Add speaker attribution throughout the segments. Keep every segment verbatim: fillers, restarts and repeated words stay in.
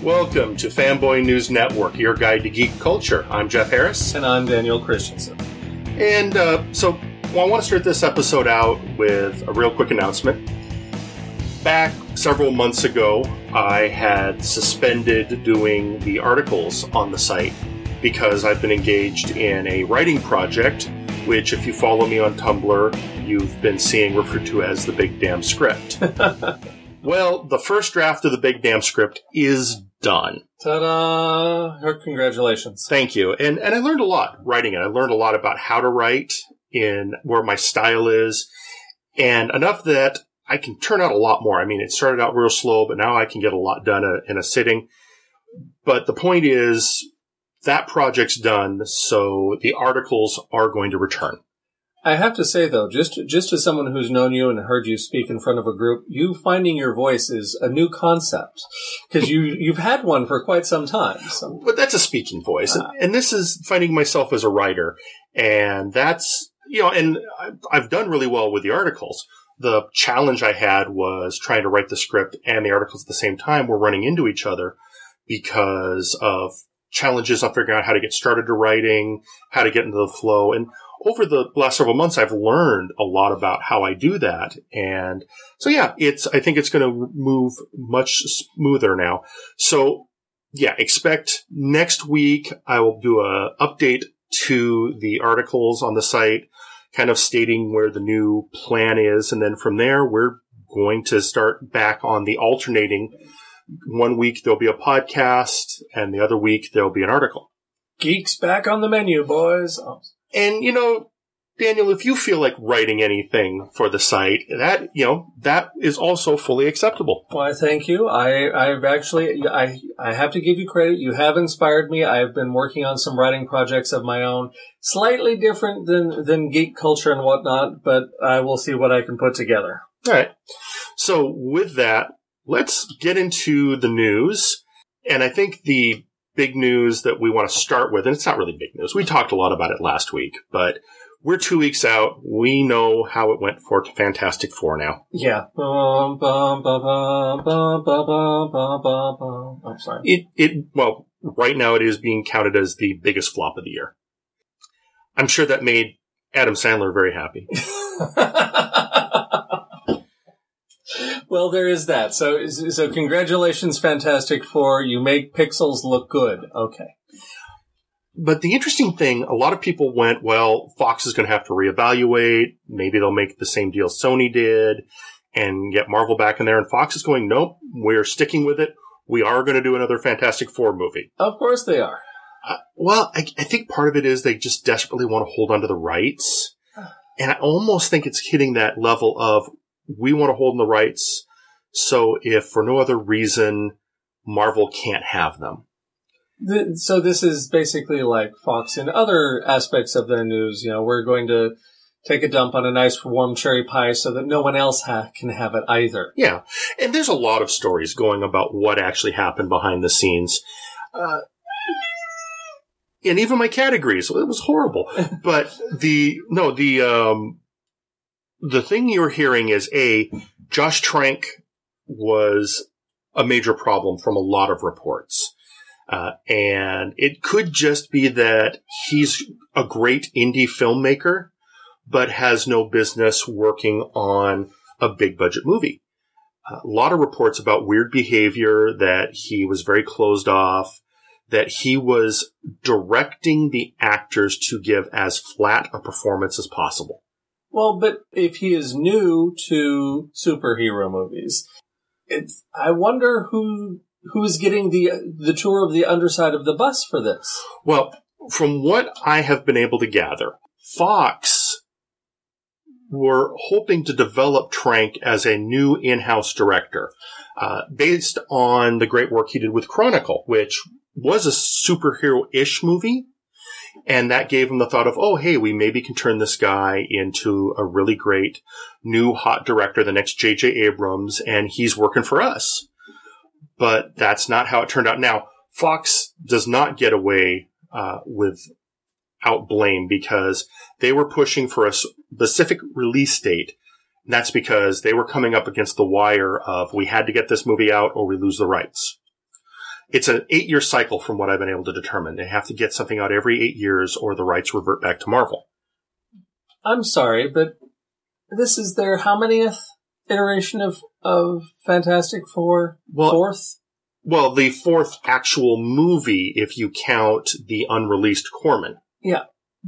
Speaker 1: Welcome to Fanboy News Network, your guide to geek culture. I'm Jeff Harris.
Speaker 2: And I'm Daniel Christensen.
Speaker 1: And uh, so well, I want to start this episode out with a real quick announcement. Back several months ago, I had suspended doing the articles on the site because I've been engaged in a writing project, which if you follow me on Tumblr, you've been seeing referred to as the Big Damn Script. Well, the first draft of the Big Damn Script is done.
Speaker 2: Ta-da! Congratulations.
Speaker 1: Thank you. And and I learned a lot writing it. I learned a lot about how to write, in where my style is, and enough that I can turn out a lot more. I mean, it started out real slow, but now I can get a lot done in a sitting. But the point is, that project's done, so the articles are going to return.
Speaker 2: I have to say, though, just just as someone who's known you and heard you speak in front of a group, you finding your voice is a new concept, because you, you've had one for quite some time. So.
Speaker 1: But that's a speaking voice, uh, and this is finding myself as a writer, and that's, you know, and I've done really well with the articles. The challenge I had was trying to write the script and the articles at the same time were running into each other because of challenges on figuring out how to get started to writing, how to get into the flow, and over the last several months, I've learned a lot about how I do that. And so, yeah, it's, I think it's going to move much smoother now. So, yeah, expect next week I will do a update to the articles on the site, kind of stating where the new plan is. And then from there, we're going to start back on the alternating. One week there'll be a podcast, and the other week there'll be an article.
Speaker 2: Geeks back on the menu, boys. Oh.
Speaker 1: And, you know, Daniel, if you feel like writing anything for the site, that, you know, that is also fully acceptable.
Speaker 2: Why, thank you. I, I've actually, I, I have to give you credit. You have inspired me. I've been working on some writing projects of my own, slightly different than, than geek culture and whatnot, but I will see what I can put together.
Speaker 1: All right. So with that, let's get into the news. And I think the big news that we want to start with, and it's not really big news. We talked a lot about it last week, but we're two weeks out. We know how it went for Fantastic Four now.
Speaker 2: Yeah. Bum, bum, bum, bum, bum, bum, bum, bum. I'm sorry.
Speaker 1: It, it, well, right now it is being counted as the biggest flop of the year. I'm sure that made Adam Sandler very happy.
Speaker 2: Well, there is that. So, so congratulations, Fantastic Four. You make Pixels look good. Okay.
Speaker 1: But the interesting thing, a lot of people went, well, Fox is going to have to reevaluate. Maybe they'll make the same deal Sony did and get Marvel back in there. And Fox is going, nope, we're sticking with it. We are going to do another Fantastic Four movie.
Speaker 2: Of course they are.
Speaker 1: Uh, well, I, I think part of it is they just desperately want to hold on to the rights. And I almost think it's hitting that level of, we want to hold on the rights, so if for no other reason, Marvel can't have them.
Speaker 2: The, so this is basically like Fox in other aspects of their news. You know, we're going to take a dump on a nice warm cherry pie so that no one else ha- can have it either.
Speaker 1: Yeah, and there's a lot of stories going about what actually happened behind the scenes. Uh, and even my cat agrees. It was horrible. But the, no, the, um, the thing you're hearing is, A, Josh Trank was a major problem from a lot of reports. Uh, and it could just be that he's a great indie filmmaker, but has no business working on a big budget movie. Uh, a lot of reports about weird behavior, that he was very closed off, that he was directing the actors to give as flat a performance as possible.
Speaker 2: Well, but if he is new to superhero movies, it's, I wonder who who's getting the the tour of the underside of the bus for this.
Speaker 1: Well, from what I have been able to gather, Fox were hoping to develop Trank as a new in-house director, uh, based on the great work he did with Chronicle, which was a superhero-ish movie. And that gave him the thought of, oh, hey, we maybe can turn this guy into a really great new hot director, the next J J Abrams, and he's working for us. But that's not how it turned out. Now, Fox does not get away uh, without blame, because they were pushing for a specific release date. And that's because they were coming up against the wire of, we had to get this movie out or we lose the rights. it's an eight-year cycle from what I've been able to determine. They have to get something out every eight years or the rights revert back to Marvel.
Speaker 2: I'm sorry, but this is their how manyth iteration of, of Fantastic Four?
Speaker 1: Well,
Speaker 2: Fourth?
Speaker 1: Well, the fourth actual movie, if you count the unreleased Corman.
Speaker 2: Yeah.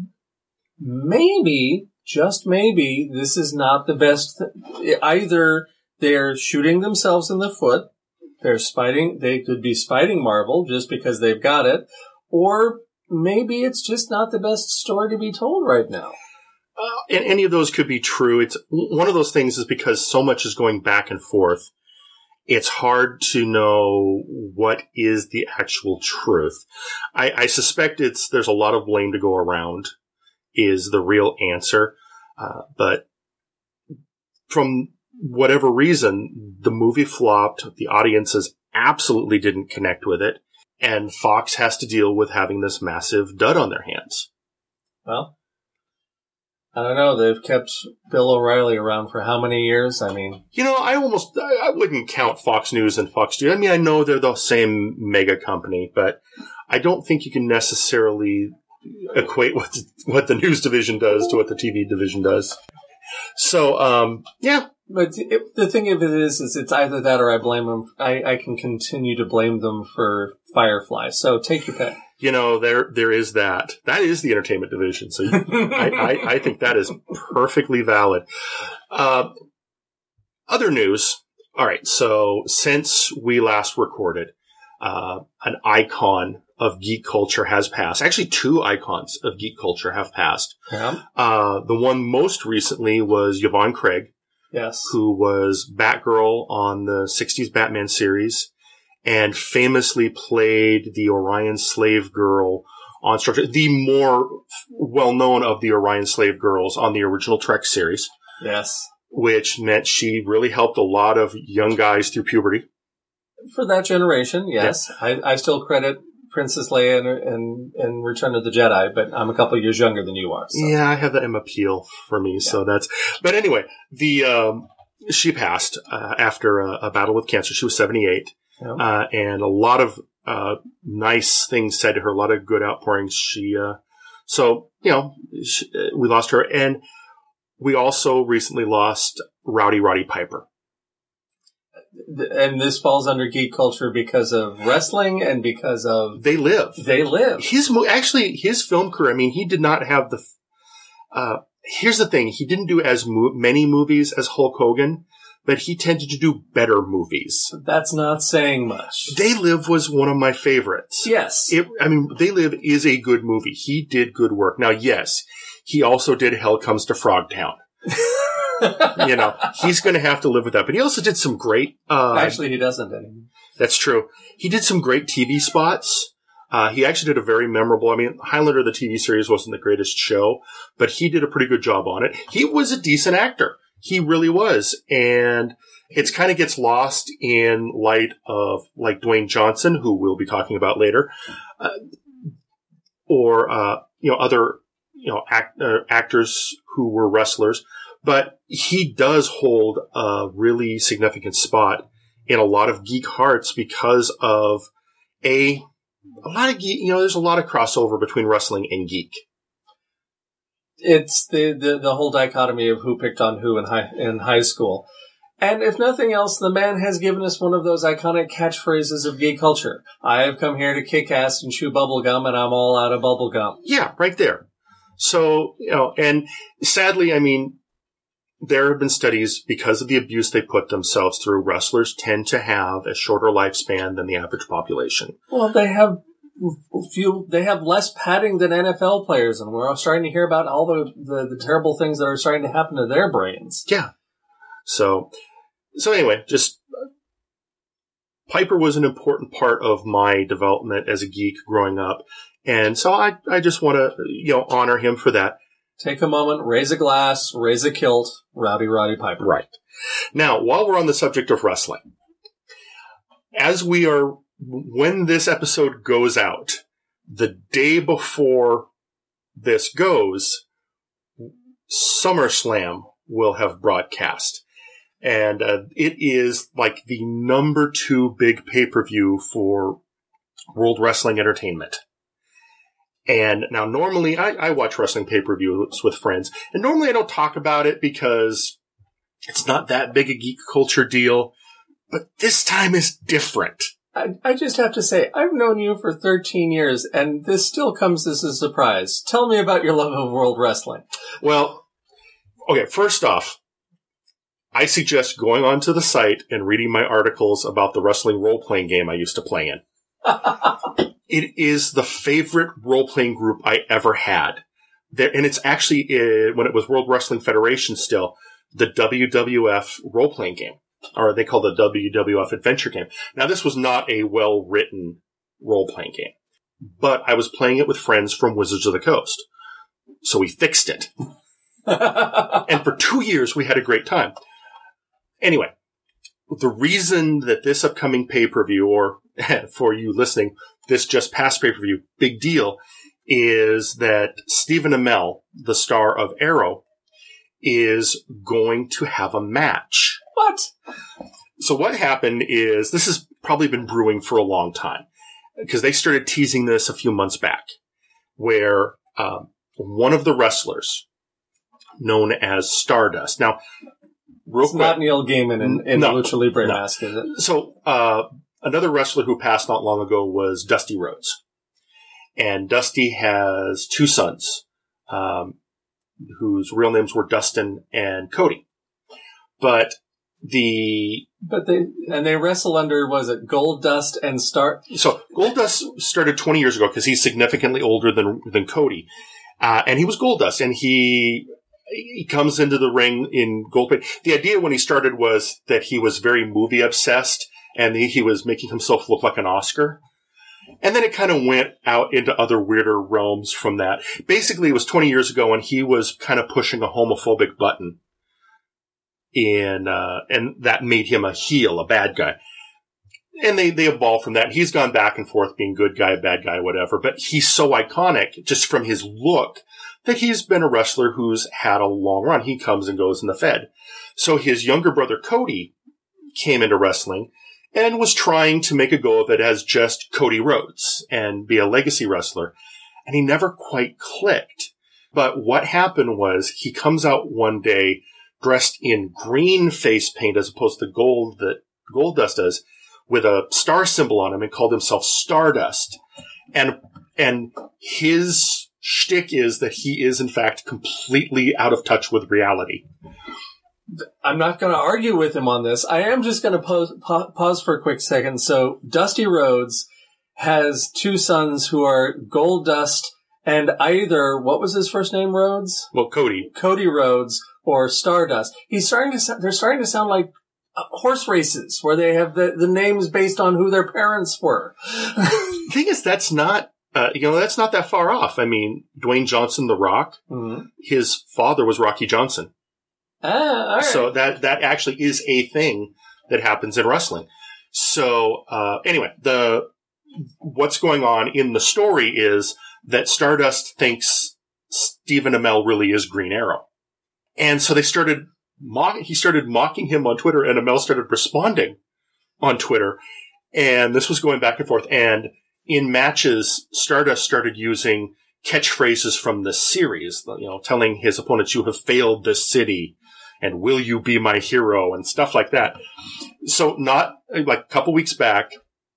Speaker 2: Maybe, just maybe, this is not the best. Th- Either they're shooting themselves in the foot, they're spiting, they could be spiting Marvel just because they've got it, or maybe it's just not the best story to be told right now.
Speaker 1: Uh, and any of those could be true. It's one of those things is because so much is going back and forth. It's hard to know what is the actual truth. I, I suspect it's there's a lot of blame to go around is the real answer. Uh, but from whatever reason, the movie flopped. The audiences absolutely didn't connect with it. And Fox has to deal with having this massive dud on their hands.
Speaker 2: Well, I don't know. They've kept Bill O'Reilly around for how many years? I mean...
Speaker 1: You know, I almost... I, I wouldn't count Fox News and Fox News. I mean, I know they're the same mega company, but I don't think you can necessarily equate what the, what the news division does to what the T V division does. So, um, yeah.
Speaker 2: But it, the thing of it is, is it's either that or I blame them. I, I can continue to blame them for Firefly. So take your pick.
Speaker 1: You know, there there is that. That is the entertainment division. So you, I, I, I think that is perfectly valid. Uh, other news. All right. So since we last recorded, uh, an icon of geek culture has passed. Actually, two icons of geek culture have passed.
Speaker 2: Yeah.
Speaker 1: Uh, the one most recently was Yvonne Craig.
Speaker 2: Yes.
Speaker 1: Who was Batgirl on the sixties Batman series and famously played the Orion slave girl on Star Trek, the more well-known of the Orion slave girls on the original Trek series.
Speaker 2: Yes.
Speaker 1: Which meant she really helped a lot of young guys through puberty.
Speaker 2: For that generation, yes. Yeah. I, I still credit Princess Leia in, in, in Return of the Jedi, but I'm a couple of years younger than you are. So.
Speaker 1: Yeah, I have that M appeal for me, yeah. So that's... But anyway, the um, she passed uh, after a, a battle with cancer. She was seventy-eight, yeah. uh, and a lot of uh, nice things said to her, a lot of good outpourings. She, uh, so, you know, she, we lost her, and we also recently lost Rowdy Roddy Piper.
Speaker 2: And this falls under geek culture because of wrestling and because of...
Speaker 1: They live.
Speaker 2: They live.
Speaker 1: His Actually, his film career, I mean, he did not have the... Uh, here's the thing. He didn't do as mo- many movies as Hulk Hogan, but he tended to do better movies.
Speaker 2: That's not saying much.
Speaker 1: They Live was one of my favorites.
Speaker 2: Yes.
Speaker 1: It, I mean, They Live is a good movie. He did good work. Now, yes, he also did Hell Comes to Frogtown. You know, he's going to have to live with that. But he also did some great... Uh,
Speaker 2: actually, he doesn't anymore.
Speaker 1: That's true. He did some great T V spots. Uh, he actually did a very memorable... I mean, Highlander, the T V series, wasn't the greatest show, but he did a pretty good job on it. He was a decent actor. He really was. And it kind of gets lost in light of, like, Dwayne Johnson, who we'll be talking about later, uh, or, uh, you know, other, you know, act, uh, actors who were wrestlers. But he does hold a really significant spot in a lot of geek hearts because of a, a lot of geek, you know, there's a lot of crossover between wrestling and geek.
Speaker 2: It's the, the, the whole dichotomy of who picked on who in high, in high school. And if nothing else, the man has given us one of those iconic catchphrases of geek culture. I have come here to kick ass and chew bubblegum, and I'm all out of bubblegum.
Speaker 1: Yeah, right there. So, you know, and sadly, I mean, there have been studies, because of the abuse they put themselves through, wrestlers tend to have a shorter lifespan than the average population.
Speaker 2: Well, they have few, they have less padding than N F L players, and we're all starting to hear about all the, the, the terrible things that are starting to happen to their brains.
Speaker 1: Yeah. So, so anyway, just Piper was an important part of my development as a geek growing up, and so I, I just want to, you know, honor him for that.
Speaker 2: Take a moment, raise a glass, raise a kilt, Rowdy Roddy Piper.
Speaker 1: Right. Now, while we're on the subject of wrestling, as we are, when this episode goes out, the day before this goes, SummerSlam will have broadcast. And uh, it is like the number two big pay-per-view for World Wrestling Entertainment. And now normally I, I watch wrestling pay-per-views with friends, and normally I don't talk about it because it's not that big a geek culture deal, but this time is different.
Speaker 2: I, I just have to say, I've known you for thirteen years, and this still comes as a surprise. Tell me about your love of World Wrestling.
Speaker 1: Well, okay, first off, I suggest going onto the site and reading my articles about the wrestling role-playing game I used to play in. It is the favorite role-playing group I ever had. There, and it's actually, uh, when it was World Wrestling Federation still, the W W F role-playing game. Or they call it the W W F Adventure game. Now, this was not a well-written role-playing game. But I was playing it with friends from Wizards of the Coast. So we fixed it. And for two years, we had a great time. Anyway, the reason that this upcoming pay-per-view, or for you listening, this just past pay-per-view, big deal, is that Stephen Amell, the star of Arrow, is going to have a match.
Speaker 2: What?
Speaker 1: So what happened is, this has probably been brewing for a long time, because they started teasing this a few months back, where um, one of the wrestlers, known as Stardust. Now, real
Speaker 2: it's
Speaker 1: quick,
Speaker 2: not Neil Gaiman in, in
Speaker 1: no,
Speaker 2: the Lucha Libre
Speaker 1: no.
Speaker 2: mask, is it?
Speaker 1: So, uh, another wrestler who passed not long ago was Dusty Rhodes. And Dusty has two sons, um, whose real names were Dustin and Cody. But the...
Speaker 2: But they, and they wrestle under, was it Gold Dust and Star?
Speaker 1: So, Goldust started twenty years ago because he's significantly older than, than Cody. Uh, and he was Goldust, and he, he comes into the ring in gold paint. The idea when he started was that he was very movie obsessed, and he, he was making himself look like an Oscar. And then it kind of went out into other weirder realms from that. Basically, it was twenty years ago, and he was kind of pushing a homophobic button. In, uh, and that made him a heel, a bad guy. And they, they evolved from that. He's gone back and forth being good guy, bad guy, whatever. But he's so iconic just from his look that he's been a wrestler who's had a long run. He comes and goes in the Fed. So his younger brother, Cody, came into wrestling and was trying to make a go of it as just Cody Rhodes and be a legacy wrestler. And he never quite clicked. But what happened was he comes out one day dressed in green face paint as opposed to gold that Goldust does, with a star symbol on him, and called himself Stardust. And and his shtick is that he is, in fact, completely out of touch with reality.
Speaker 2: I'm not going to argue with him on this. I am just going to pause, pa- pause for a quick second. So Dusty Rhodes has two sons who are Goldust and either, what was his first name, Rhodes?
Speaker 1: Well, Cody.
Speaker 2: Cody Rhodes or Stardust. He's starting to, they're starting to sound like uh, horse races where they have the, the names based on who their parents were.
Speaker 1: The thing is, that's not, uh, you know, that's not that far off. I mean, Dwayne Johnson, The Rock, mm-hmm. his father was Rocky Johnson.
Speaker 2: Ah, all right.
Speaker 1: So that, that actually is a thing that happens in wrestling. So, uh, anyway, the, what's going on in the story is that Stardust thinks Stephen Amell really is Green Arrow. And so they started mock, he started mocking him on Twitter, and Amell started responding on Twitter. And this was going back and forth. And in matches, Stardust started using catchphrases from the series, you know, telling his opponents, "You have failed this city," and "Will you be my hero?" and stuff like that. So not like a couple weeks back,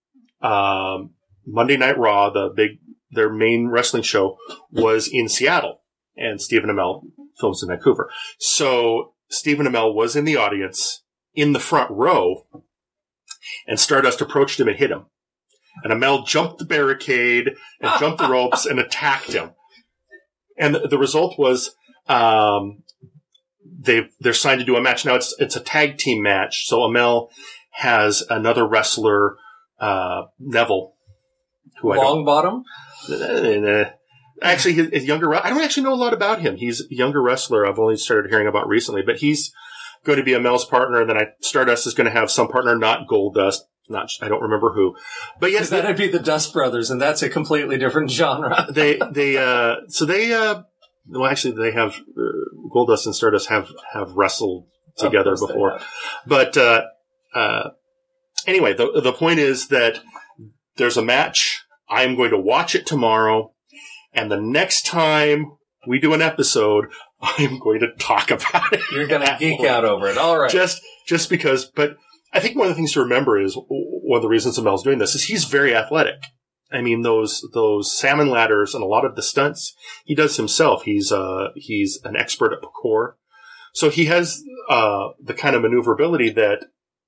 Speaker 1: um, Monday Night Raw, the big, their main wrestling show, was in Seattle, and Stephen Amell films in Vancouver. So Stephen Amell was in the audience in the front row, and Stardust approached him and hit him. And Amell jumped the barricade and jumped the ropes and attacked him. And the, the result was, um, they they're signed to do a match. Now it's it's a tag team match. So Amell has another wrestler, uh, Neville, who I
Speaker 2: Long bottom.
Speaker 1: Uh, actually, his, his younger. I don't actually know a lot about him. He's a younger wrestler. I've only started hearing about recently, but he's going to be Amell's partner. Then I Stardust is going to have some partner, not Goldust. Not, I don't remember who, but yes,
Speaker 2: that'd be the Dust Brothers, and that's a completely different genre.
Speaker 1: they, they, uh, so they, uh, well, actually, they have uh, Goldust and Stardust have have wrestled together before, but uh, uh, anyway, the the point is that there's a match. I'm going to watch it tomorrow. And the next time we do an episode, I'm going to talk about it.
Speaker 2: You're going to geek out over it. All right.
Speaker 1: Just, just because, but I think one of the things to remember is one of the reasons Amel's doing this is he's very athletic. I mean, those, those salmon ladders and a lot of the stunts he does himself. He's, uh, he's an expert at parkour. So he has, uh, the kind of maneuverability that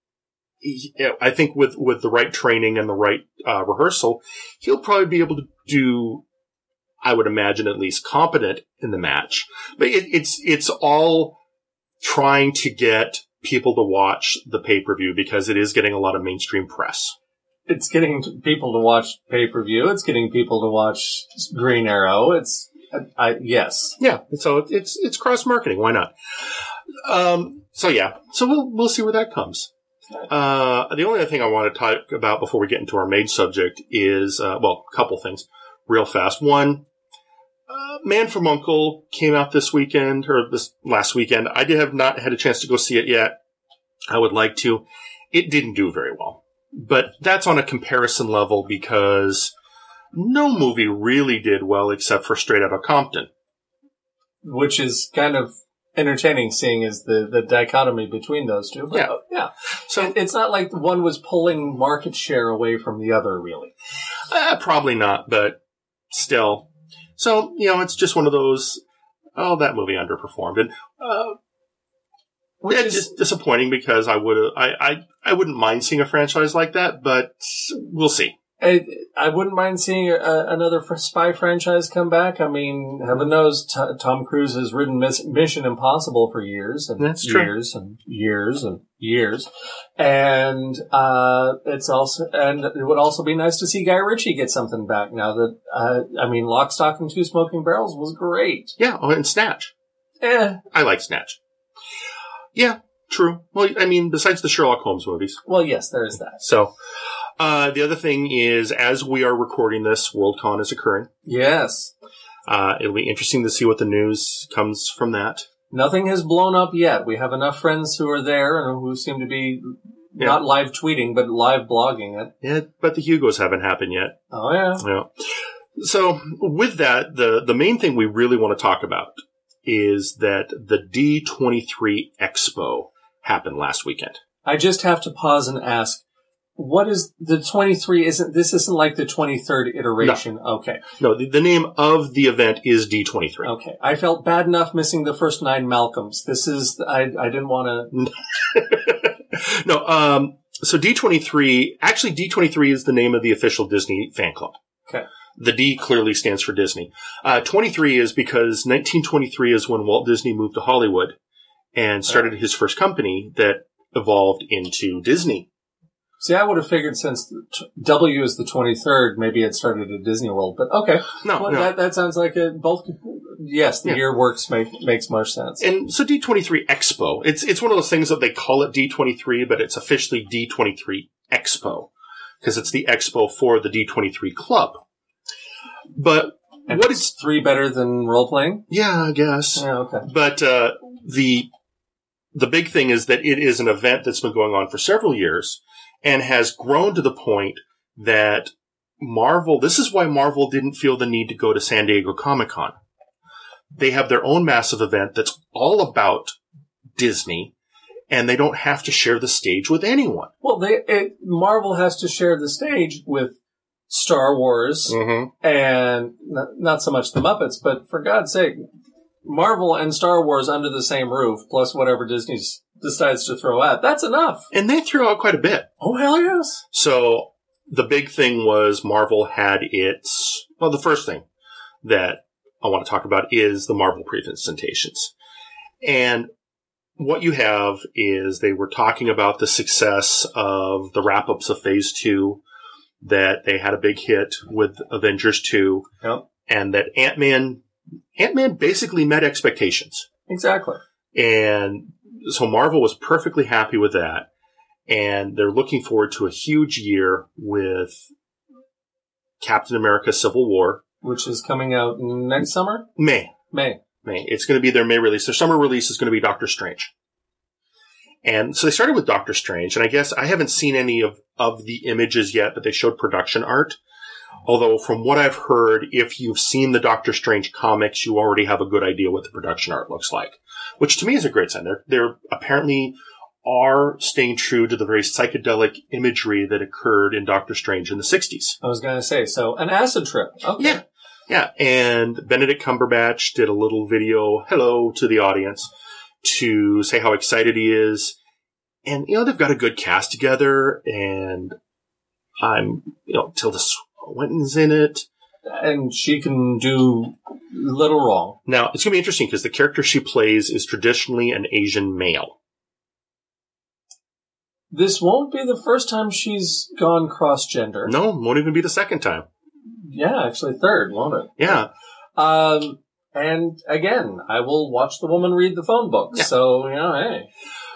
Speaker 1: he, I think with, with the right training and the right, uh, rehearsal, he'll probably be able to do, I would imagine, at least competent in the match. But it, it's, it's all trying to get people to watch the pay-per-view because it is getting a lot of mainstream press.
Speaker 2: It's getting people to watch pay-per-view. It's getting people to watch Green Arrow. It's, I, yes.
Speaker 1: Yeah. So it's, it's cross-marketing. Why not? Um, so yeah. So we'll, we'll see where that comes. Uh, the only other thing I want to talk about before we get into our main subject is, uh, well, a couple things real fast. One, uh, Man from U N C L came out this weekend or this last weekend. I did have not had a chance to go see it yet. I would like to. It didn't do very well, but that's on a comparison level because no movie really did well except for Straight Outta Compton,
Speaker 2: which is kind of entertaining, seeing as the, the dichotomy between those two. But,
Speaker 1: yeah.
Speaker 2: Yeah.
Speaker 1: So
Speaker 2: it, it's not like one was pulling market share away from the other, really.
Speaker 1: Uh, probably not, but still. So, you know, it's just one of those, oh, that movie underperformed. And, uh,
Speaker 2: Which
Speaker 1: it's
Speaker 2: is
Speaker 1: just disappointing because I would, I, I, I wouldn't mind seeing a franchise like that, but we'll see.
Speaker 2: I, I wouldn't mind seeing a, another spy franchise come back. I mean, heaven knows t- Tom Cruise has ridden Miss- Mission Impossible for years and
Speaker 1: That's true.
Speaker 2: years and years and years. And, uh, it's also, and it would also be nice to see Guy Ritchie get something back now that, uh, I mean, Lock, Stock, and Two Smoking Barrels was great.
Speaker 1: Yeah. Oh, and Snatch.
Speaker 2: Eh.
Speaker 1: I like Snatch. Yeah, true. Well, I mean, besides the Sherlock Holmes movies.
Speaker 2: Well, yes, there is that.
Speaker 1: So, uh, the other thing is, as we are recording this, Worldcon is occurring.
Speaker 2: Yes.
Speaker 1: Uh, it'll be interesting to see what the news comes from that.
Speaker 2: Nothing has blown up yet. We have enough friends who are there and who seem to be
Speaker 1: Yeah.
Speaker 2: not live tweeting, but live blogging it.
Speaker 1: Yeah, but the Hugos haven't happened yet.
Speaker 2: Oh, yeah.
Speaker 1: Yeah. So with that, the, the main thing we really want to talk about is that the D twenty-three Expo happened last weekend.
Speaker 2: I just have to pause and ask, what is the twenty-three? Isn't this isn't like the twenty-third iteration? No. Okay.
Speaker 1: No, the, the name of the event is D twenty-three.
Speaker 2: Okay. I felt bad enough missing the first nine Malcolms. This is, I, I didn't want
Speaker 1: to. No, um, so D twenty-three, actually D twenty-three is the name of the official Disney fan club.
Speaker 2: Okay.
Speaker 1: The D clearly stands for Disney. Uh, twenty-three is because nineteen twenty-three is when Walt Disney moved to Hollywood and started his first company that evolved into Disney.
Speaker 2: See, I would have figured since W is the twenty-third, maybe it started at Disney World, but okay.
Speaker 1: No,
Speaker 2: well,
Speaker 1: no.
Speaker 2: That, that sounds like it both, yes, the
Speaker 1: Yeah.
Speaker 2: year works, make, makes much sense.
Speaker 1: And so D twenty-three Expo, it's, it's one of those things that they call it D twenty-three, but it's officially D twenty-three Expo because it's the expo for the D twenty-three club. But
Speaker 2: and
Speaker 1: what
Speaker 2: is
Speaker 1: is,
Speaker 2: three better than role playing?
Speaker 1: yeah, I guess.
Speaker 2: Yeah, okay.
Speaker 1: But, uh, the, the big thing is that it is an event that's been going on for several years and has grown to the point that Marvel, this is why Marvel didn't feel the need to go to San Diego Comic-Con. They have their own massive event that's all about Disney, and they don't have to share the stage with anyone.
Speaker 2: Well, they it, Marvel has to share the stage with Star Wars
Speaker 1: Mm-hmm.
Speaker 2: and not, not so much the Muppets, but for God's sake, Marvel and Star Wars under the same roof, plus whatever Disney decides to throw out. That's enough.
Speaker 1: And they threw out quite a bit.
Speaker 2: Oh, hell yes.
Speaker 1: So the big thing was Marvel had its, well, the first thing that I want to talk about is the Marvel presentations. And what you have is they were talking about the success of the wrap-ups of Phase two, that they had a big hit with Avengers two,
Speaker 2: Yep.
Speaker 1: and that Ant-Man, Ant-Man basically met expectations.
Speaker 2: Exactly.
Speaker 1: And so Marvel was perfectly happy with that. And they're looking forward to a huge year with Captain America Civil War.
Speaker 2: Which is coming out next summer?
Speaker 1: May.
Speaker 2: May.
Speaker 1: May. It's going to be their May release. Their summer release is going to be Doctor Strange. And so they started with Doctor Strange, and I guess I haven't seen any of, of the images yet, but they showed production art. Although, from what I've heard, if you've seen the Doctor Strange comics, you already have a good idea what the production art looks like. Which, to me, is a great sign. They're, they're apparently are staying true to the very psychedelic imagery that occurred in Doctor Strange in the sixties.
Speaker 2: I was going to say, so an acid trip. Okay.
Speaker 1: Yeah. Yeah, and Benedict Cumberbatch did a little video, hello, to the audience to say how excited he is. And, you know, they've got a good cast together, and I'm, you know, Tilda Swinton's in it.
Speaker 2: And she can do little wrong.
Speaker 1: Now, it's going to be interesting because the character she plays is traditionally an Asian male.
Speaker 2: This won't be the first time she's gone cross-gender.
Speaker 1: No, won't even be the second time.
Speaker 2: Yeah, actually third, won't it?
Speaker 1: Yeah.
Speaker 2: Um, and again, I will watch the woman read the phone book. Yeah. So, you know, hey.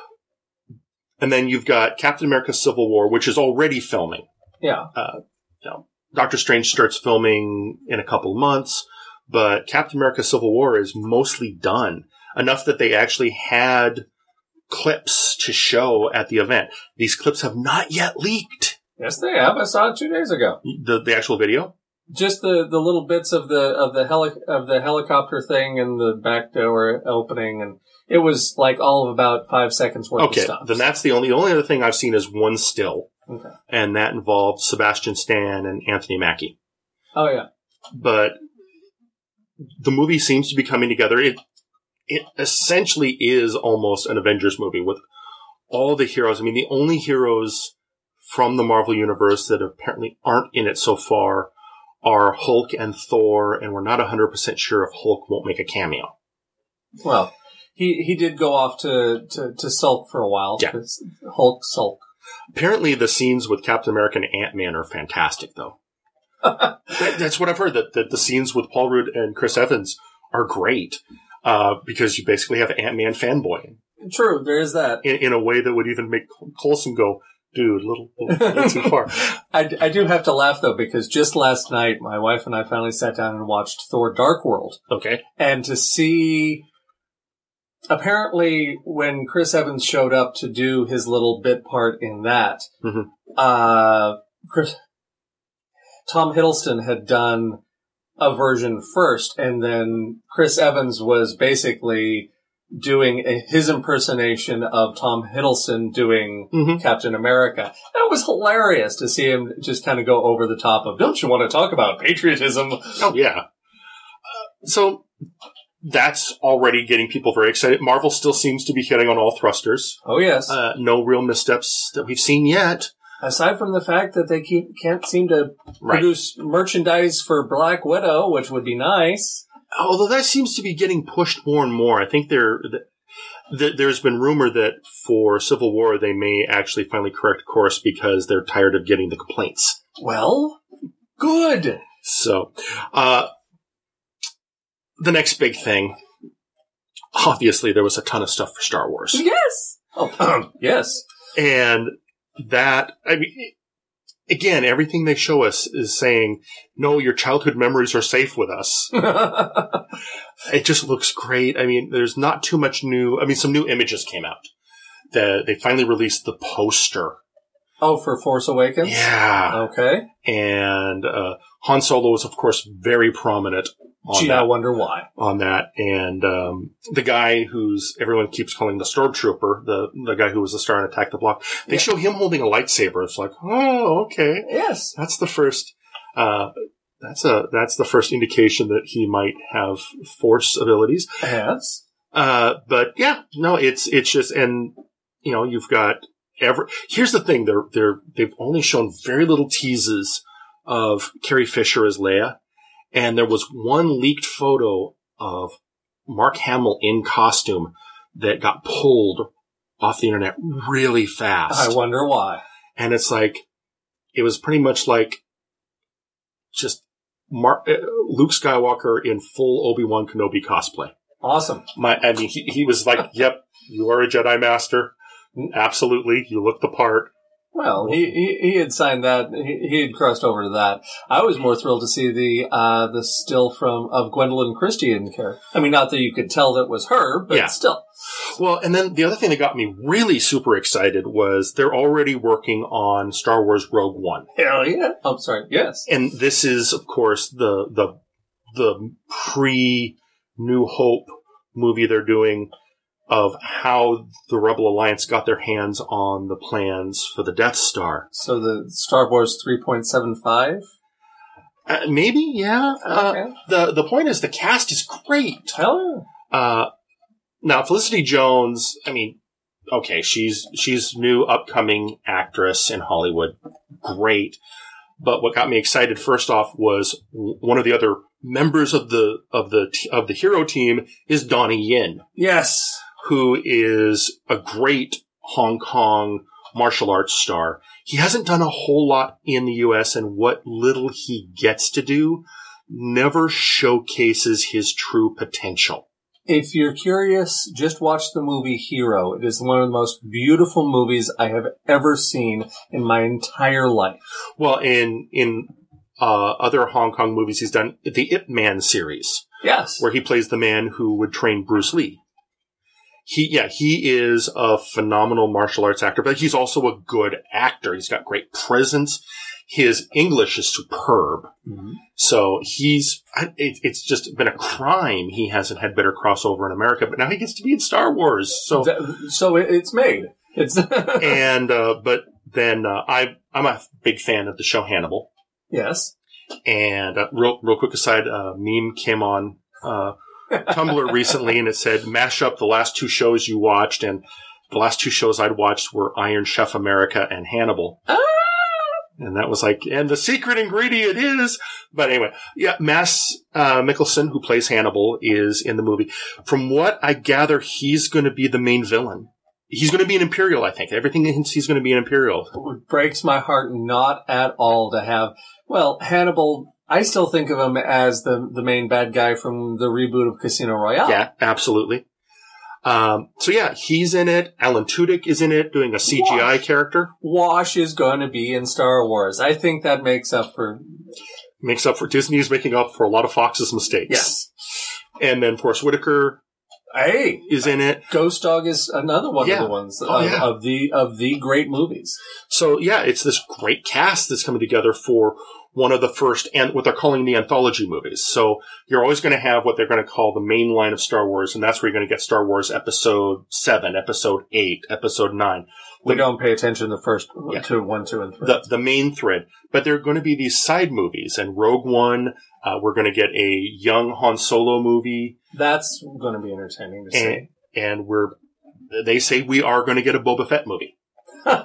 Speaker 1: And then you've got Captain America Civil War, which is already filming.
Speaker 2: Yeah.
Speaker 1: Uh, you know, Doctor Strange starts filming in a couple months, but Captain America Civil War is mostly done. Enough that they actually had clips to show at the event. These clips have not yet leaked.
Speaker 2: Yes, they have. I saw it two days ago.
Speaker 1: The the actual video?
Speaker 2: Just the, the little bits of the of the heli- of the helicopter thing and the back door opening, and it was like all of about five seconds worth
Speaker 1: okay,
Speaker 2: of stuff.
Speaker 1: Then that's the only the only other thing I've seen is one still,
Speaker 2: okay,
Speaker 1: and that involved Sebastian Stan and Anthony Mackie.
Speaker 2: Oh yeah,
Speaker 1: but the movie seems to be coming together. It it essentially is almost an Avengers movie with all the heroes. I mean, the only heroes from the Marvel Universe that apparently aren't in it so far are Hulk and Thor, and we're not one hundred percent sure if Hulk won't make a cameo.
Speaker 2: Well, he he did go off to, to, to sulk for a while.
Speaker 1: Yeah.
Speaker 2: Hulk sulk.
Speaker 1: Apparently the scenes with Captain America and Ant-Man are fantastic, though. that, that's what I've heard, that, that the scenes with Paul Rudd and Chris Evans are great, uh, because you basically have Ant-Man fanboying.
Speaker 2: True, there is that.
Speaker 1: In, in a way that would even make Coulson go, dude, a little, little, little too far.
Speaker 2: I, I do have to laugh, though, because just last night, my wife and I finally sat down and watched Thor Dark World.
Speaker 1: Okay.
Speaker 2: And to see, apparently, when Chris Evans showed up to do his little bit part in that,
Speaker 1: mm-hmm.
Speaker 2: uh, Chris, Tom Hiddleston had done a version first, and then Chris Evans was basically doing a, his impersonation of Tom Hiddleston doing
Speaker 1: mm-hmm.
Speaker 2: Captain America. That was hilarious to see him just kind of go over the top of, don't you want to talk about patriotism?
Speaker 1: Oh, yeah. Uh, so that's already getting people very excited. Marvel still seems to be hitting on all thrusters.
Speaker 2: Oh, yes.
Speaker 1: Uh, no real missteps that we've seen yet.
Speaker 2: Aside from the fact that they keep, can't seem to
Speaker 1: right.
Speaker 2: produce merchandise for Black Widow, which would be nice.
Speaker 1: Although that seems to be getting pushed more and more. I think there, th- there's been rumor that for Civil War they may actually finally correct course because they're tired of getting the complaints.
Speaker 2: Well, good.
Speaker 1: So, uh, the next big thing, obviously there was a ton of stuff for Star Wars.
Speaker 2: Yes! Oh, yes.
Speaker 1: And that, I mean, again, everything they show us is saying, no, your childhood memories are safe with us. It just looks great. I mean, there's not too much new, I mean, some new images came out. The, they finally released the poster.
Speaker 2: Oh, for Force Awakens?
Speaker 1: Yeah.
Speaker 2: Okay.
Speaker 1: And, uh, Han Solo is, of course, very prominent on
Speaker 2: Gee,
Speaker 1: that.
Speaker 2: I wonder why.
Speaker 1: On that. And, um, the guy who's, everyone keeps calling the Stormtrooper, the, the guy who was the star in Attack the Block, they yeah. show him holding a lightsaber. It's like, oh, okay.
Speaker 2: Yes.
Speaker 1: That's the first, uh, that's a, that's the first indication that he might have Force abilities.
Speaker 2: Yes.
Speaker 1: Uh, but yeah, no, it's, it's just, and, you know, you've got every, here's the thing, they're, they're, they've only shown very little teases of Carrie Fisher as Leia. And there was one leaked photo of Mark Hamill in costume that got pulled off the internet really fast.
Speaker 2: I wonder why.
Speaker 1: And it's like, it was pretty much like just Mark, uh, Luke Skywalker in full Obi-Wan Kenobi cosplay.
Speaker 2: Awesome.
Speaker 1: My, I mean, he, he was like, yep, you are a Jedi Master. Absolutely. You look the part.
Speaker 2: Well, he, he he had signed that. He, he had crossed over to that. I was more thrilled to see the uh, the still from of Gwendolyn Christie in character. I mean, not that you could tell that was her, but
Speaker 1: Yeah.
Speaker 2: still.
Speaker 1: Well, and then the other thing that got me really super excited was they're already working on Star Wars Rogue One.
Speaker 2: Hell yeah! I'm sorry. Yes.
Speaker 1: And this is, of course, the the the pre New Hope movie they're doing of how the Rebel Alliance got their hands on the plans for the Death Star.
Speaker 2: So the Star Wars three point seven five?
Speaker 1: Uh, maybe, yeah. Uh,
Speaker 2: Okay.
Speaker 1: the the point is the cast is great.
Speaker 2: Hell
Speaker 1: Uh, now Felicity Jones, I mean, okay, she's she's new upcoming actress in Hollywood, great. But what got me excited first off was w- one of the other members of the of the t- of the hero team is Donnie Yen,
Speaker 2: yeah. Yes.
Speaker 1: who is a great Hong Kong martial arts star. He hasn't done a whole lot in the U S, and what little he gets to do never showcases his true potential.
Speaker 2: If you're curious, just watch the movie Hero. It is one of the most beautiful movies I have ever seen in my entire life.
Speaker 1: Well, in in uh, other Hong Kong movies, he's done the Ip Man series,
Speaker 2: Yes.
Speaker 1: where he plays the man who would train Bruce Lee. He, yeah, he is a phenomenal martial arts actor, but he's also a good actor. He's got great presence. His English is superb.
Speaker 2: Mhm.
Speaker 1: So he's, it, it's just been a crime he hasn't had better crossover in America, but now he gets to be in Star Wars. So,
Speaker 2: Th- so it, it's made. It's
Speaker 1: and, uh, but then, uh, I, I'm a big fan of the show Hannibal.
Speaker 2: Yes.
Speaker 1: And, uh, real, real quick aside, uh, meme came on, uh, Tumblr recently, and it said, mash up the last two shows you watched, and the last two shows I'd watched were Iron Chef America and Hannibal.
Speaker 2: Ah!
Speaker 1: And that was like, and the secret ingredient is, but anyway, yeah, Mads uh, Mikkelsen, who plays Hannibal, is in the movie. From what I gather, he's going to be the main villain. He's going to be an Imperial, I think. Everything hints he's going to be an Imperial.
Speaker 2: It breaks my heart not at all to have, well, Hannibal, I still think of him as the, the main bad guy from the reboot of Casino Royale.
Speaker 1: Yeah, absolutely. Um, so yeah, he's in it. Alan Tudyk is in it, doing a C G I
Speaker 2: Wash.
Speaker 1: character.
Speaker 2: Wash is going to be in Star Wars. I think that makes up for,
Speaker 1: Makes up for, Disney's making up for a lot of Fox's mistakes.
Speaker 2: yes.
Speaker 1: And then Forrest Whitaker
Speaker 2: Hey,
Speaker 1: is in it.
Speaker 2: Ghost Dog is another one
Speaker 1: Yeah.
Speaker 2: of the ones
Speaker 1: Oh,
Speaker 2: of,
Speaker 1: yeah.
Speaker 2: of the of the great movies.
Speaker 1: So yeah, it's this great cast that's coming together for one of the first, and what they're calling the anthology movies. So you're always going to have what they're going to call the main line of Star Wars, and that's where you're going to get Star Wars Episode seven, Episode eight, Episode nine.
Speaker 2: We don't pay attention to the first
Speaker 1: Yeah.
Speaker 2: to one, two, and three.
Speaker 1: The, the main thread. But there are going to be these side movies, and Rogue One, uh, we're going to get a young Han Solo movie,
Speaker 2: That's going to be entertaining to
Speaker 1: and, and we're, they say we are going to get a Boba Fett movie.
Speaker 2: see.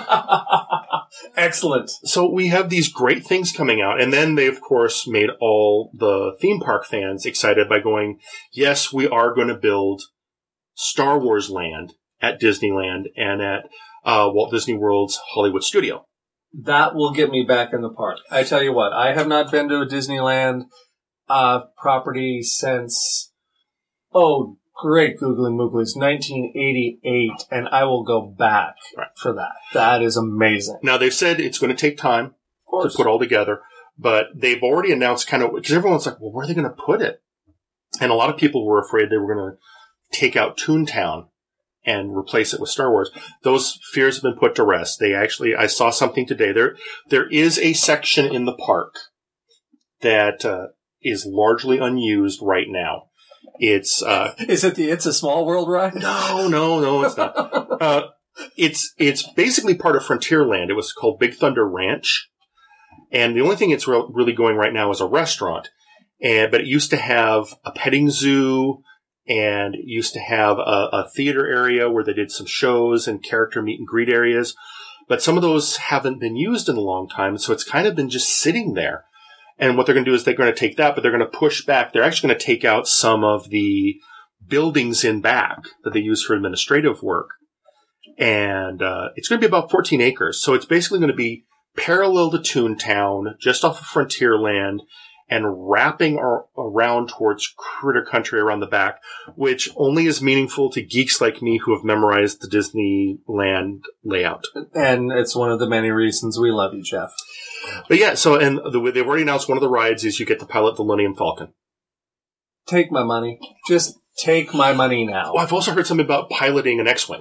Speaker 2: Excellent.
Speaker 1: So we have these great things coming out, and then they, of course, made all the theme park fans excited by going, yes, we are going to build Star Wars Land at Disneyland and at uh, Walt Disney World's Hollywood Studio.
Speaker 2: That will get me back in the park. I tell you what, I have not been to a Disneyland uh, property since, oh, great googly mooglies, nineteen eighty-eight, and I will go back
Speaker 1: Right.
Speaker 2: for that. That is amazing.
Speaker 1: Now, they've said it's going to take time
Speaker 2: Of course.
Speaker 1: to put all together, but they've already announced kind of, because everyone's like, well, where are they going to put it? And a lot of people were afraid they were going to take out Toontown and replace it with Star Wars. Those fears have been put to rest. They actually, I saw something today. There, there is a section in the park that uh, is largely unused right now. It's, uh,
Speaker 2: Is it the It's a Small World ride?
Speaker 1: no, no, no, it's not. Uh, it's, it's basically part of Frontierland. It was called Big Thunder Ranch. And the only thing it's re- really going right now is a restaurant. And, but it used to have a petting zoo, and it used to have a, a theater area where they did some shows and character meet and greet areas. But some of those haven't been used in a long time, so it's kind of been just sitting there. And what they're going to do is they're going to take that, but they're going to push back. They're actually going to take out some of the buildings in back that they use for administrative work. And uh, it's going to be about fourteen acres. So it's basically going to be parallel to Toontown, just off of Frontierland. and wrapping ar- around towards Critter Country around the back, which only is meaningful to geeks like me who have memorized the Disneyland layout.
Speaker 2: And it's one of the many reasons we love you, Jeff.
Speaker 1: But yeah, so, and the, they've already announced one of the rides is you get to pilot the Millennium Falcon.
Speaker 2: Take my money. Just take my money now.
Speaker 1: Well, I've also heard something about piloting an X-Wing.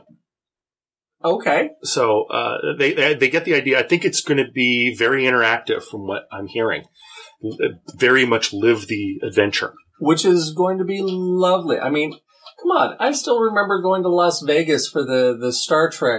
Speaker 2: Okay.
Speaker 1: So uh, they, they they get the idea. I think it's going to be very interactive from what I'm hearing. Very much live the adventure.
Speaker 2: Which is going to be lovely. I mean, come on. I still remember going to Las Vegas for the, the Star Trek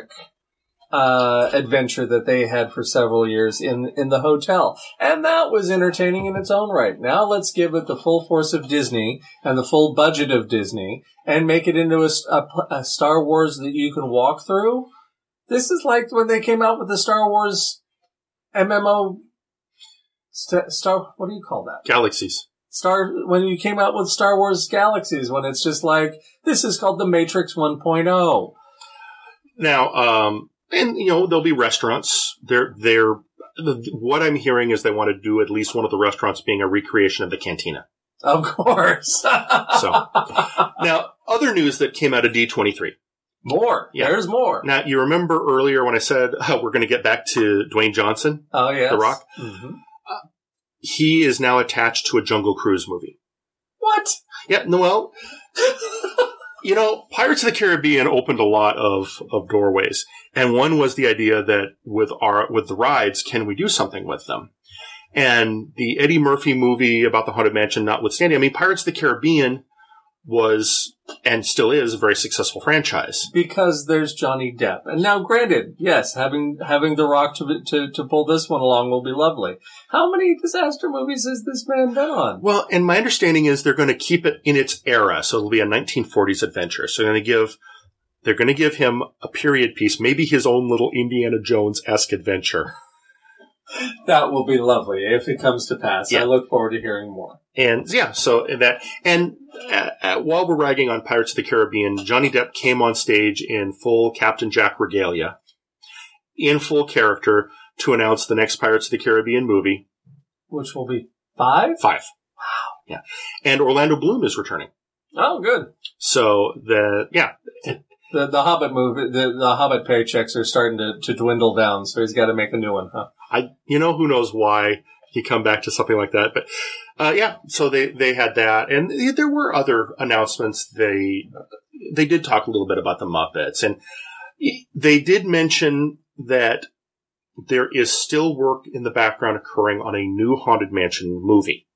Speaker 2: uh adventure that they had for several years in, in the hotel. And that was entertaining in its own right. Now let's give it the full force of Disney and the full budget of Disney and make it into a, a, a Star Wars that you can walk through. This is like when they came out with the Star Wars M M O st- Star, what do you call that?
Speaker 1: Galaxies.
Speaker 2: Star, when you came out with Star Wars Galaxies, when it's just like, this is called the Matrix one point oh.
Speaker 1: Now, um, and, you know, there'll be restaurants. They're, they're, the, what I'm hearing is they want to do at least one of the restaurants being a recreation of the cantina.
Speaker 2: Of course.
Speaker 1: So, now, other news that came out of D twenty-three.
Speaker 2: More. Yeah. There's more.
Speaker 1: Now, you remember earlier when I said oh, we're going to get back to Dwayne Johnson?
Speaker 2: Oh, yes.
Speaker 1: The Rock?
Speaker 2: Mm-hmm.
Speaker 1: Uh, he is now attached to a Jungle Cruise movie.
Speaker 2: What?
Speaker 1: Yeah, no, well... You know, Pirates of the Caribbean opened a lot of, of doorways, and one was the idea that with our with the rides, can we do something with them? And the Eddie Murphy movie about the Haunted Mansion notwithstanding, I mean, Pirates of the Caribbean was, and still is, a very successful franchise.
Speaker 2: Because there's Johnny Depp. And now, granted, yes, having having The Rock to, to, to pull this one along will be lovely. How many disaster movies has this man been on?
Speaker 1: Well, and my understanding is they're going to keep it in its era, so it'll be a nineteen forties adventure. So they're going to give, they're going to give him a period piece, maybe his own little Indiana Jones-esque adventure.
Speaker 2: That will be lovely if it comes to pass. Yeah. I look forward to hearing more.
Speaker 1: And yeah, so that, and uh, uh, while we're ragging on Pirates of the Caribbean, Johnny Depp came on stage in full Captain Jack regalia, in full character, to announce the next Pirates of the Caribbean movie.
Speaker 2: Which will be five?
Speaker 1: Five. Wow. Yeah. And Orlando Bloom is returning.
Speaker 2: Oh, good.
Speaker 1: So the, yeah.
Speaker 2: The the Hobbit movie, the, the Hobbit paychecks are starting to, to dwindle down, so he's got to make a new one, huh?
Speaker 1: I, you know, who knows why he come back to something like that, but, uh, yeah, so they, they had that, and there were other announcements. They, they did talk a little bit about the Muppets, and they did mention that there is still work in the background occurring on a new Haunted Mansion movie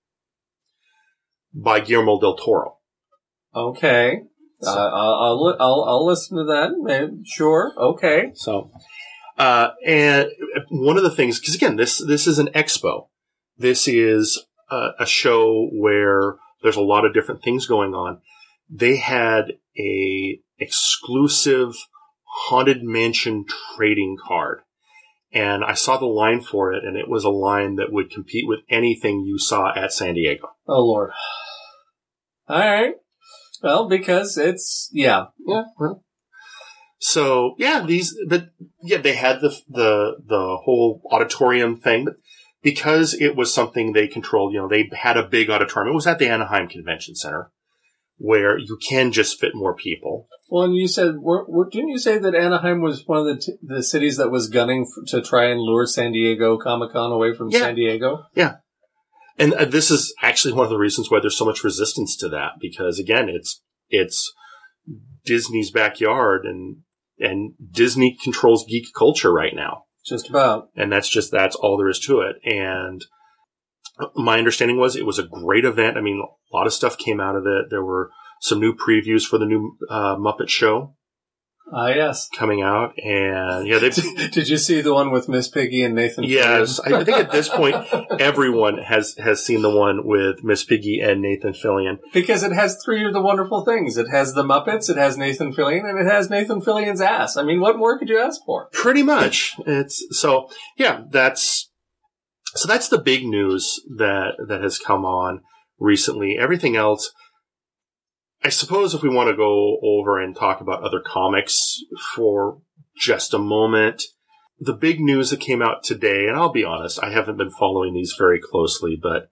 Speaker 1: by Guillermo del Toro.
Speaker 2: Okay. So, uh, I'll, I'll, I'll listen to that. Maybe. Sure. Okay.
Speaker 1: So, uh, and one of the things, because again, this, this is an expo. This is a, a show where there's a lot of different things going on. They had a exclusive Haunted Mansion trading card. And I saw the line for it, and it was a line that would compete with anything you saw at San Diego.
Speaker 2: Oh, Lord. All right. Well, because it's, yeah.
Speaker 1: Yeah. Well. So, yeah, these, but, yeah, they had the, the, the whole auditorium thing, but because it was something they controlled, you know, they had a big auditorium. It was at the Anaheim Convention Center, where you can just fit more people.
Speaker 2: Well, and you said, were, were, didn't you say that Anaheim was one of the t- the cities that was gunning f- to try and lure San Diego Comic-Con away from
Speaker 1: yeah.
Speaker 2: San Diego?
Speaker 1: Yeah. And uh, this is actually one of the reasons why there's so much resistance to that, because again, it's, it's Disney's backyard, and, and Disney controls geek culture right now.
Speaker 2: Just about.
Speaker 1: And that's just, that's all there is to it. And my understanding was it was a great event. I mean, a lot of stuff came out of it. There were some new previews for the new uh, Muppet Show.
Speaker 2: Ah, uh, yes.
Speaker 1: Coming out. And yeah, they
Speaker 2: did you see the one with Miss Piggy and Nathan Fillion?
Speaker 1: Yes. I think at this point, everyone has, has seen the one with Miss Piggy and Nathan Fillion.
Speaker 2: Because it has three of the wonderful things. It has the Muppets, it has Nathan Fillion, and it has Nathan Fillion's ass. I mean, what more could you ask for?
Speaker 1: Pretty much. It's so, yeah, that's, so that's the big news that, that has come on recently. Everything else, I suppose if we want to go over and talk about other comics for just a moment, the big news that came out today, and I'll be honest, I haven't been following these very closely, but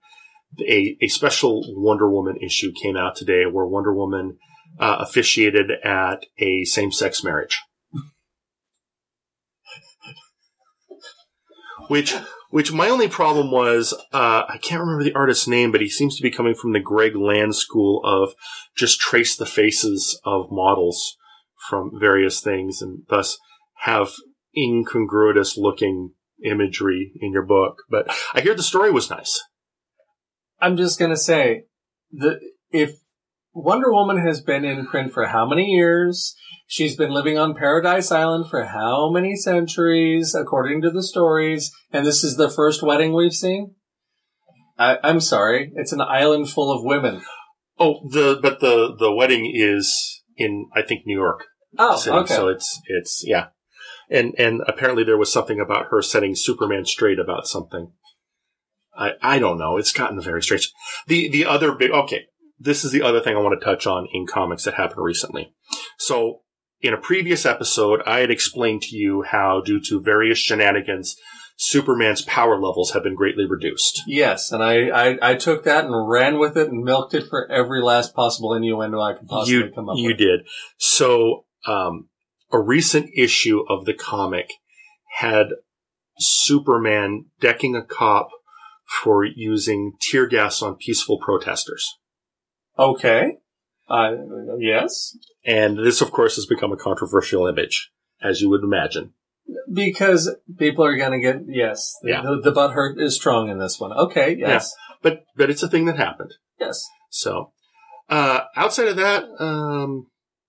Speaker 1: a, a special Wonder Woman issue came out today where Wonder Woman uh, officiated at a same-sex marriage. Which, which my only problem was, uh, I can't remember the artist's name, but he seems to be coming from the Greg Land school of just trace the faces of models from various things and thus have incongruous looking imagery in your book. But I hear the story was nice.
Speaker 2: I'm just going to say that if Wonder Woman has been in print for how many years? She's been living on Paradise Island for how many centuries, according to the stories? And this is the first wedding we've seen? I, I'm sorry. It's an island full of women.
Speaker 1: Oh, the but the, the wedding is in, I think, New York
Speaker 2: Oh,
Speaker 1: City.
Speaker 2: okay.
Speaker 1: So it's, it's yeah. And and apparently there was something about her setting Superman straight about something. I I don't know. It's gotten very strange. The the other big, okay, this is the other thing I want to touch on in comics that happened recently. So, in a previous episode, I had explained to you how, due to various shenanigans, Superman's power levels have been greatly reduced.
Speaker 2: Yes, and I, I, I took that and ran with it and milked it for every last possible innuendo I could possibly
Speaker 1: you,
Speaker 2: come up
Speaker 1: you
Speaker 2: with.
Speaker 1: You did. So, um, a recent issue of the comic had Superman decking a cop for using tear gas on peaceful protesters.
Speaker 2: Okay. Uh, yes.
Speaker 1: And this, of course, has become a controversial image, as you would imagine.
Speaker 2: Because people are going to get, yes, the,
Speaker 1: Yeah.
Speaker 2: the, the butthurt is strong in this one. Okay, yes.
Speaker 1: Yeah. But, but it's a thing that happened.
Speaker 2: Yes.
Speaker 1: So, uh, outside of that, um,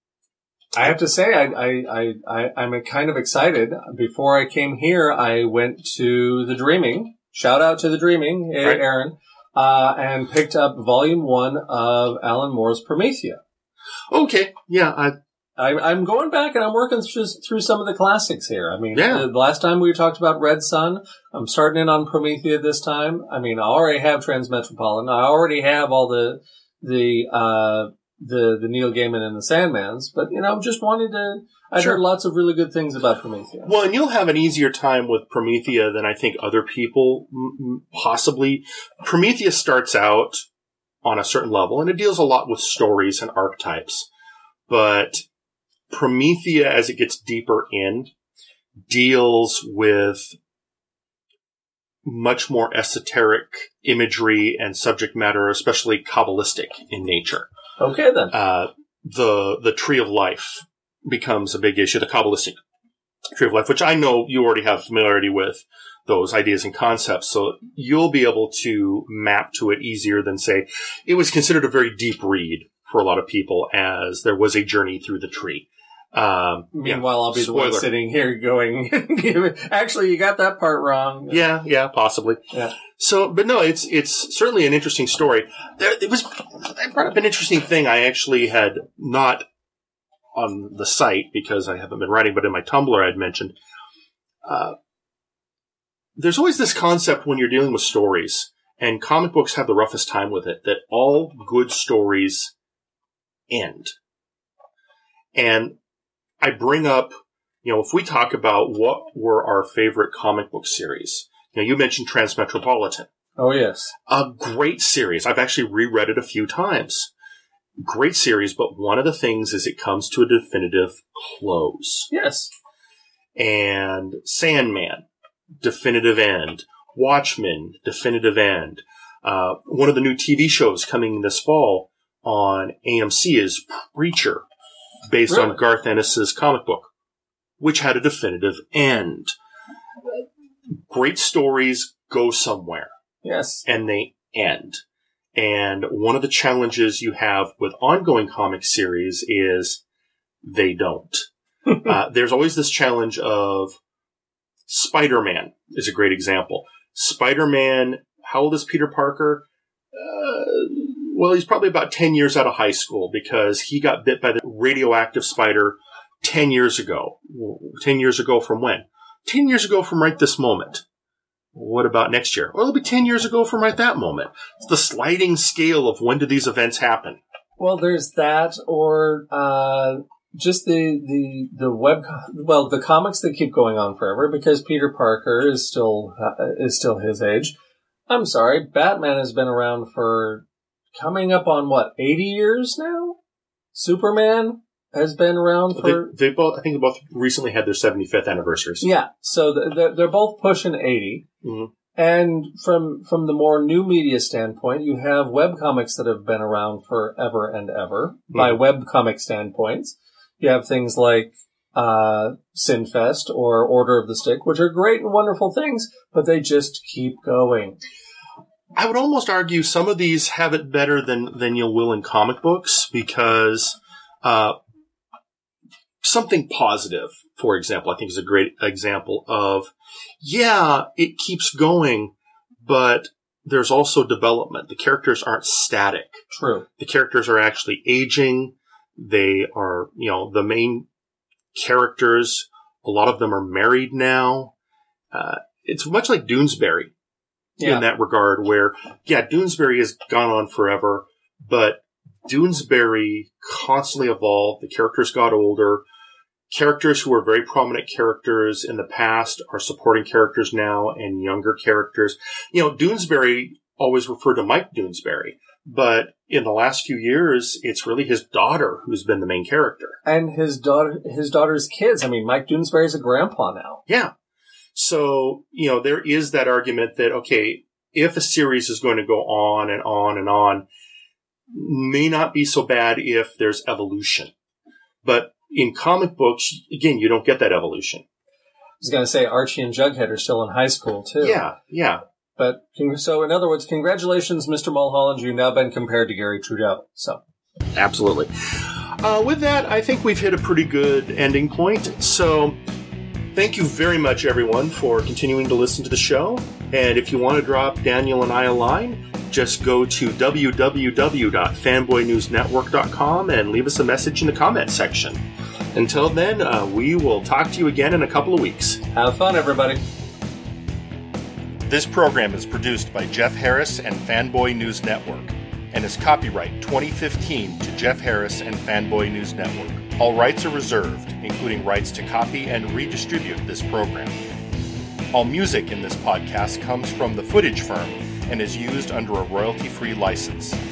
Speaker 2: I have to say, I, I, I, I, I'm kind of excited. Before I came here, I went to The Dreaming. Shout out to The Dreaming,
Speaker 1: Right.
Speaker 2: Aaron. Uh, and picked up volume one of Alan Moore's Promethea.
Speaker 1: okay. Yeah. I,
Speaker 2: I, I'm going back and I'm working through, through some of the classics here. I mean,
Speaker 1: Yeah.
Speaker 2: the last time we talked about Red Sun, I'm starting in on Promethea this time. I mean, I already have Transmetropolitan. I already have all the, the, uh, the, the Neil Gaiman and the Sandmans, but, you know, just wanted to, I've
Speaker 1: Sure.
Speaker 2: heard lots of really good things about Promethea.
Speaker 1: well, and you'll have an easier time with Promethea than I think other people m- m- possibly. Promethea starts out on a certain level, and it deals a lot with stories and archetypes. But Promethea, as it gets deeper in, deals with much more esoteric imagery and subject matter, especially Kabbalistic in nature.
Speaker 2: Okay, then.
Speaker 1: Uh, the the Tree of Life becomes a big issue, the Kabbalistic Tree of Life, which I know you already have familiarity with those ideas and concepts, so you'll be able to map to it easier than, say, it was considered a very deep read for a lot of people, as there was a journey through the tree. Um,
Speaker 2: Meanwhile,
Speaker 1: yeah,
Speaker 2: I'll be the one
Speaker 1: spoiler.
Speaker 2: sitting here going, actually, you got that part wrong.
Speaker 1: Yeah, yeah, possibly.
Speaker 2: Yeah.
Speaker 1: So, but no, it's it's certainly an interesting story. There, it was. I brought up an interesting thing. I actually had not on the site because I haven't been writing, but in my Tumblr I'd mentioned. Uh, there's always this concept when you're dealing with stories, and comic books have the roughest time with it, that all good stories end. And I bring up, you know, if we talk about what were our favorite comic book series, you know, you mentioned Transmetropolitan.
Speaker 2: Oh, yes.
Speaker 1: A great series. I've actually reread it a few times. Great series, but one of the things is it comes to a definitive close.
Speaker 2: Yes.
Speaker 1: And Sandman, definitive end. Watchmen, definitive end. Uh, one of the new T V shows coming this fall on A M C is Preacher, based
Speaker 2: Really?
Speaker 1: on Garth Ennis's comic book, which had a definitive end. Great stories go somewhere,
Speaker 2: Yes.
Speaker 1: and they end. And one of the challenges you have with ongoing comic series is they don't. uh, there's always this challenge of Spider-Man is a great example. Spider-Man, how old is Peter Parker? Uh, well, he's probably about ten years out of high school because he got bit by the radioactive spider ten years ago. ten years ago from when? ten years ago from right this moment. What about next year? Well, it'll be ten years ago from right that moment. It's the sliding scale of when do these events happen.
Speaker 2: Well, there's that, or uh, just the the the web. Well, the comics that keep going on forever because Peter Parker is still uh, is still his age. I'm sorry, Batman has been around for coming up on, what, eighty years now? Superman has been around for...
Speaker 1: They, they both, I think they both recently had their seventy-fifth anniversaries.
Speaker 2: Yeah, so they're, they're both pushing eighty.
Speaker 1: Mm-hmm.
Speaker 2: And from from the more new media standpoint, you have webcomics that have been around forever and ever. Mm-hmm. By webcomic standpoints, you have things like uh, Sinfest or Order of the Stick, which are great and wonderful things, but they just keep going.
Speaker 1: I would almost argue some of these have it better than, than you will in comic books because uh, something positive, for example, I think is a great example of, yeah, it keeps going, but there's also development. The characters aren't static.
Speaker 2: True. The
Speaker 1: characters are actually aging. They are, you know, the main characters, a lot of them are married now. Uh, it's much like Doonesbury yeah. in that regard where, yeah, Doonesbury has gone on forever, but Doonesbury constantly evolved. The characters got older. Characters who were very prominent characters in the past are supporting characters now and younger characters. You know, Doonesbury always referred to Mike Doonesbury, but in the last few years, it's really his daughter who's been the main character.
Speaker 2: And his daughter, his daughter's kids. I mean, Mike Doonesbury's a grandpa now.
Speaker 1: Yeah. So, you know, there is that argument that, okay, if a series is going to go on and on and on, may not be so bad if there's evolution. But in comic books, again, you don't get that evolution.
Speaker 2: I was going to say Archie and Jughead are still in high school, too.
Speaker 1: Yeah, yeah.
Speaker 2: But, so in other words, congratulations, Mister Mulholland. You've now been compared to Gary Trudeau. So,
Speaker 1: absolutely. Uh, with that, I think we've hit a pretty good ending point. So, thank you very much, everyone, for continuing to listen to the show. And if you want to drop Daniel and I a line, just go to w w w dot fanboy news network dot com and leave us a message in the comment section. Until then, uh, we will talk to you again in a couple of weeks.
Speaker 2: Have fun, everybody.
Speaker 1: This program is produced by Jeff Harris and Fanboy News Network and is copyright twenty fifteen to Jeff Harris and Fanboy News Network. All rights are reserved, including rights to copy and redistribute this program. All music in this podcast comes from The Footage Firm and is used under a royalty-free license.